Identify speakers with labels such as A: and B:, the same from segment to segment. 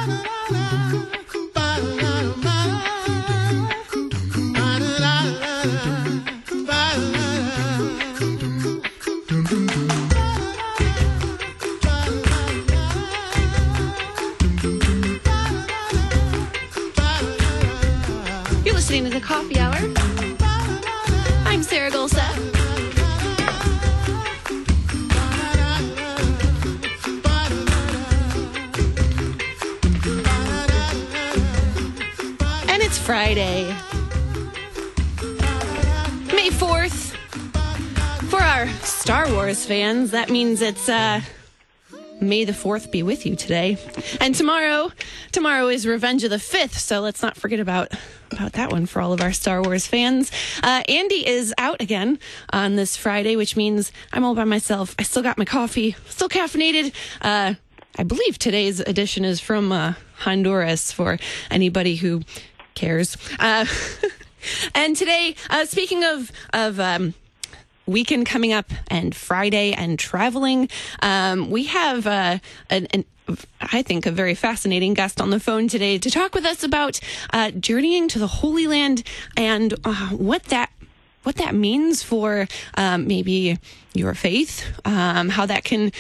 A: You're listening to the Coffee Hour. I'm Sarah Golseth. And it's Friday, May 4th. For our Star Wars fans, that means it's May the 4th be with you today. And tomorrow is Revenge of the 5th, so let's not forget about that one for all of our Star Wars fans. Andy is out again on this Friday, which means I'm all by myself. I still got my coffee, still caffeinated. I believe today's edition is from Honduras for anybody who cares. And today, speaking of weekend coming up and Friday and traveling, we have I think a very fascinating guest on the phone today to talk with us about journeying to the Holy Land and what that means for maybe your faith, how that can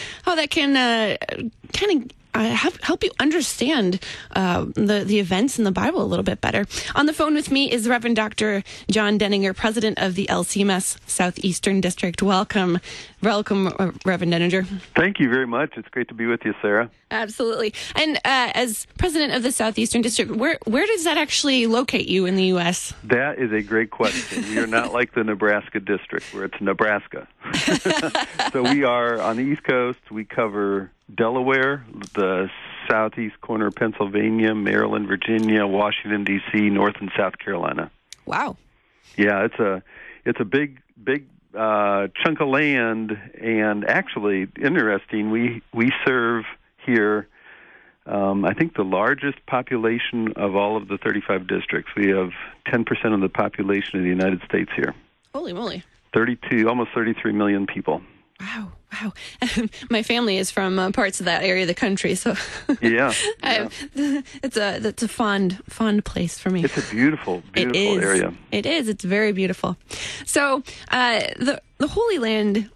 A: kind of help you understand the events in the Bible a little bit better. On the phone with me is Reverend Dr. John Denninger, president of the LCMS Southeastern District. Welcome, Reverend Denninger.
B: Thank you very much. It's great to be with you, Sarah.
A: Absolutely. And as president of the Southeastern District, where does that actually locate you in the U.S.?
B: That is a great question. We are not like the Nebraska district, where it's Nebraska. So we are on the East Coast. We cover Delaware, the southeast corner of Pennsylvania, Maryland, Virginia, Washington, D.C., North and South Carolina.
A: Wow.
B: Yeah, it's a big chunk of land, and actually, interesting, we serve here, I think, the largest population of all of the 35 districts. We have 10% of the population of the United States here.
A: Holy moly.
B: Almost 33 million people.
A: Wow. My family is from parts of that area of the country, so
B: yeah.
A: It's a fond place for me.
B: It's a beautiful area.
A: It is. It's very beautiful. So the Holy Land,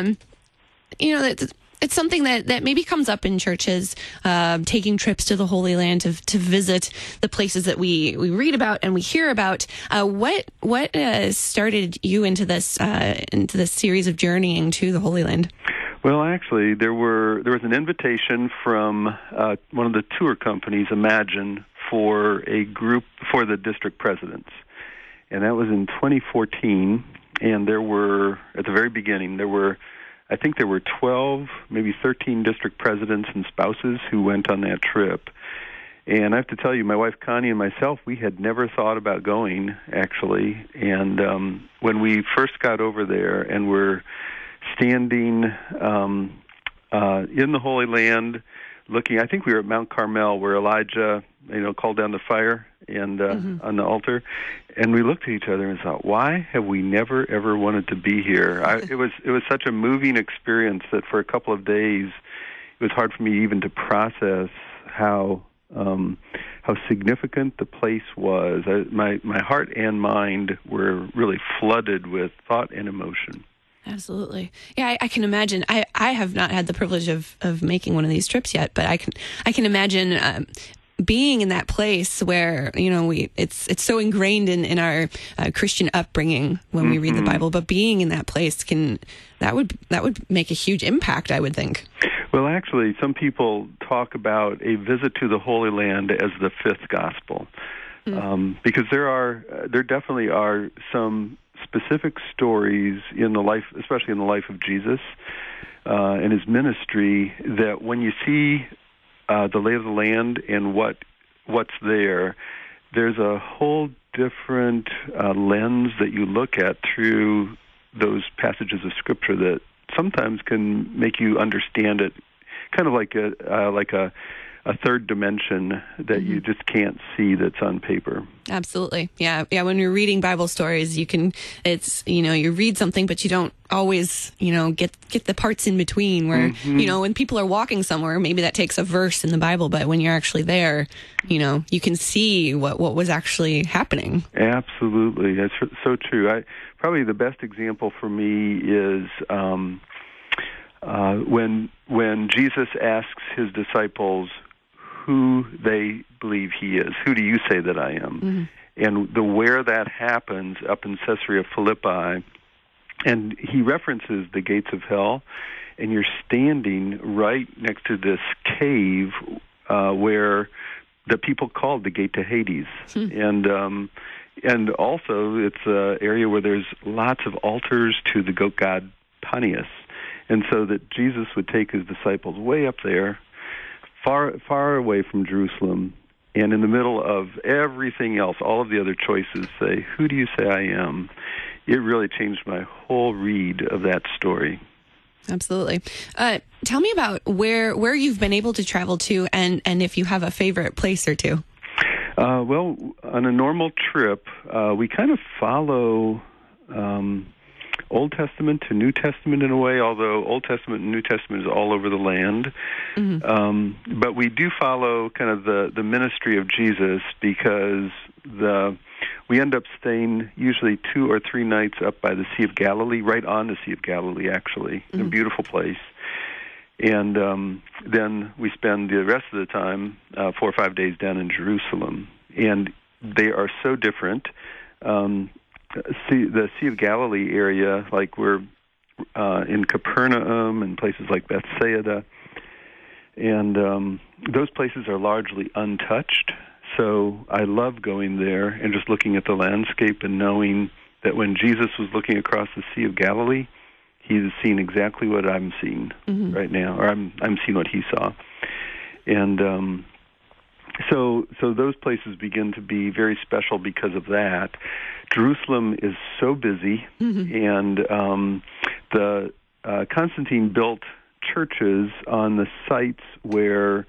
A: it's something that maybe comes up in churches, taking trips to the Holy Land to visit the places that we read about and we hear about. What started you into this series of journeying to the Holy Land?
B: Well, actually, there was an invitation from one of the tour companies, Imagine, for a group for the district presidents, and that was in 2014. And there were, at the very beginning, I think there were 12, maybe 13 district presidents and spouses who went on that trip. And I have to tell you, my wife Connie and myself, we had never thought about going, actually. And when we first got over there and were standing in the Holy Land, looking, I think we were at Mount Carmel, where Elijah, called down the fire and on the altar, and we looked at each other and thought, why have we never ever wanted to be here? It was such a moving experience that for a couple of days, it was hard for me even to process how significant the place was. My heart and mind were really flooded with thought and emotion.
A: Absolutely. Yeah, I can imagine. I have not had the privilege of making one of these trips yet, but I can imagine being in that place where, it's so ingrained in our Christian upbringing when we read the Bible, but being in that place that would make a huge impact, I would think.
B: Well, actually, some people talk about a visit to the Holy Land as the fifth gospel, because there definitely are some specific stories in the life, especially in the life of Jesus and his ministry, that when you see the lay of the land and what's there, there's a whole different lens that you look at through those passages of Scripture that sometimes can make you understand it, kind of like a a third dimension that you just can't see that's on paper.
A: Absolutely. Yeah. When you're reading Bible stories, you read something, but you don't always, get the parts in between where, when people are walking somewhere, maybe that takes a verse in the Bible, but when you're actually there, you can see what was actually happening.
B: Absolutely. That's so true. Probably the best example for me is, when Jesus asks his disciples who they believe he is. Who do you say that I am? And where that happens up in Caesarea Philippi, and he references the gates of hell, and you're standing right next to this cave where the people called the gate to Hades. And also it's an area where there's lots of altars to the goat god Pontius. And so that Jesus would take his disciples way up there, far away from Jerusalem, and in the middle of everything else, all of the other choices, say, who do you say I am? It really changed my whole read of that story.
A: Absolutely. Tell me about where you've been able to travel to, and if you have a favorite place or two.
B: Well, on a normal trip, we kind of follow Old Testament to New Testament in a way, although Old Testament and New Testament is all over the land. But we do follow kind of the ministry of Jesus, because we end up staying usually 2 or 3 nights up by the Sea of Galilee, right on the Sea of Galilee, actually, in a beautiful place. And then we spend the rest of the time, 4 or 5 days down in Jerusalem. And they are so different. The Sea of Galilee area, like we're in Capernaum and places like Bethsaida, and those places are largely untouched. So I love going there and just looking at the landscape and knowing that when Jesus was looking across the Sea of Galilee, he's seeing exactly what I'm seeing right now, or I'm seeing what he saw. And so those places begin to be very special because of that. Jerusalem is so busy, and the Constantine built churches on the sites where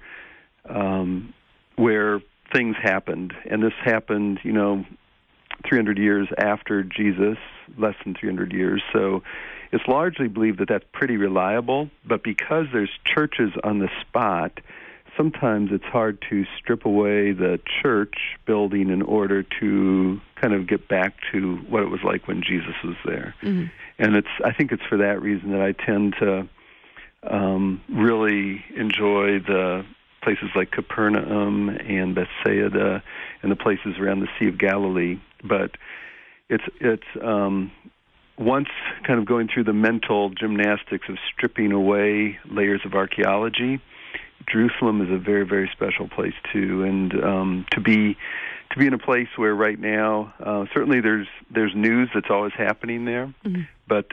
B: things happened, and this happened, 300 years after Jesus, less than 300 years. So it's largely believed that that's pretty reliable, but because there's churches on the spot, sometimes it's hard to strip away the church building in order to kind of get back to what it was like when Jesus was there. And I think it's for that reason that I tend to really enjoy the places like Capernaum and Bethsaida and the places around the Sea of Galilee. But it's once kind of going through the mental gymnastics of stripping away layers of archaeology, Jerusalem is a very, very special place too, and to be in a place where right now certainly there's news that's always happening there, but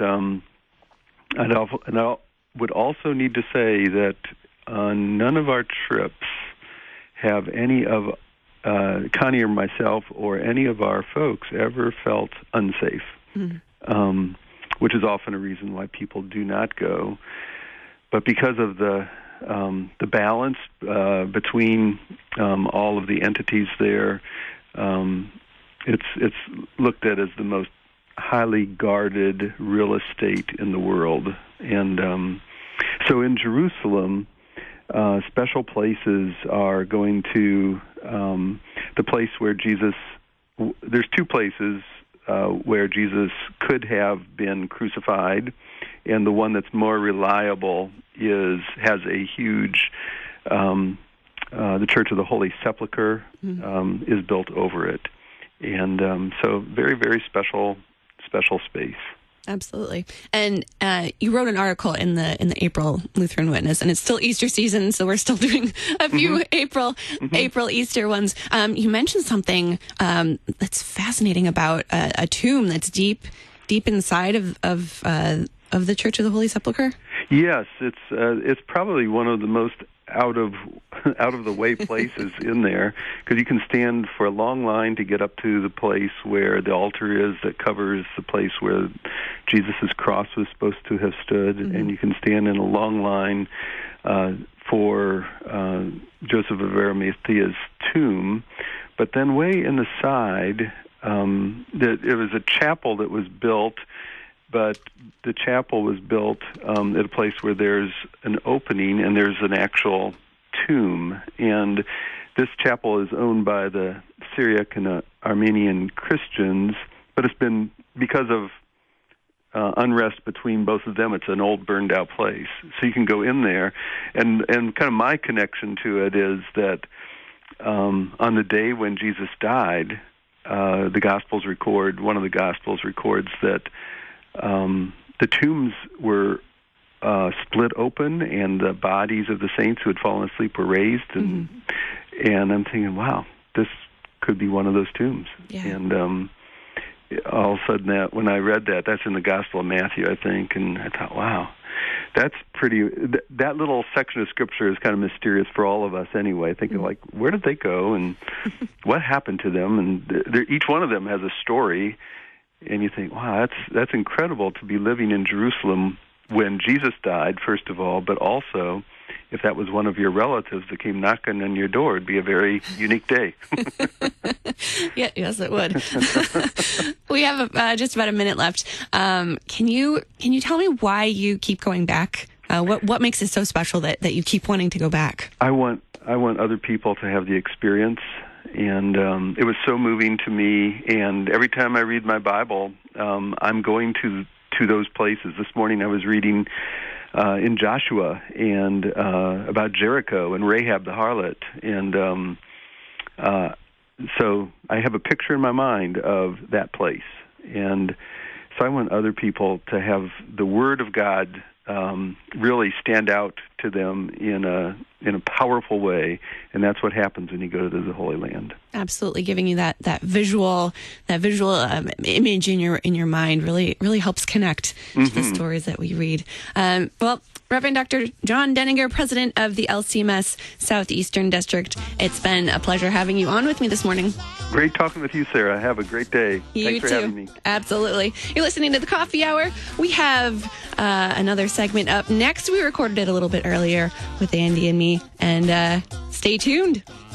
B: I would also need to say that none of our trips have any of Connie or myself or any of our folks ever felt unsafe, which is often a reason why people do not go. But because of the balance between all of the entities there, it's looked at as the most highly guarded real estate in the world. And so in Jerusalem, special places are going to the place where Jesus, there's 2 places where Jesus could have been crucified, and the one that's more reliable has a huge, the Church of the Holy Sepulchre is built over it, and so very, very special space.
A: Absolutely. And you wrote an article in the April Lutheran Witness, and it's still Easter season, so we're still doing a few April Easter ones. You mentioned something that's fascinating about a tomb that's deep inside of the Church of the Holy Sepulchre.
B: Yes, it's probably one of the most out of the way places in there, because you can stand for a long line to get up to the place where the altar is that covers the place where Jesus' cross was supposed to have stood, and you can stand in a long line for Joseph of Arimathea's tomb. But then way in the side, it was a chapel that was built, but the chapel was built at a place where there's an opening and there's an actual tomb. And this chapel is owned by the Syriac and Armenian Christians, but it's been, because of unrest between both of them, it's an old burned-out place. So you can go in there, and kind of my connection to it is that on the day when Jesus died, one of the Gospels records that the tombs were split open, and the bodies of the saints who had fallen asleep were raised. And I'm thinking, wow, this could be one of those tombs.
A: Yeah.
B: And all of a sudden, when I read that, that's in the Gospel of Matthew, I think, and I thought, wow, that's pretty. That little section of Scripture is kind of mysterious for all of us anyway, thinking, like, where did they go, and what happened to them? And each one of them has a story, and you think, wow, that's incredible to be living in Jerusalem when Jesus died, first of all, but also, if that was one of your relatives that came knocking on your door, it'd be a very unique day.
A: Yes, it would. We have just about a minute left. Can you tell me why you keep going back? What makes it so special that you keep wanting to go back?
B: I want other people to have the experience, and it was so moving to me. And every time I read my Bible, I'm going to those places. This morning I was reading in Joshua and about Jericho and Rahab the harlot, and so I have a picture in my mind of that place, and so I want other people to have the Word of God really stand out to them in a powerful way, and that's what happens when you go to the Holy Land.
A: Absolutely, giving you that visual image in your mind really helps connect to the stories that we read. Well, Reverend Dr. John Denninger, president of the LCMS Southeastern District, it's been a pleasure having you on with me this morning.
B: Great talking with you, Sarah. Have a great day. Thanks for having me.
A: Absolutely. You're listening to The Coffee Hour. We have another segment up next. We recorded it a little bit earlier with Andy and me, and stay tuned.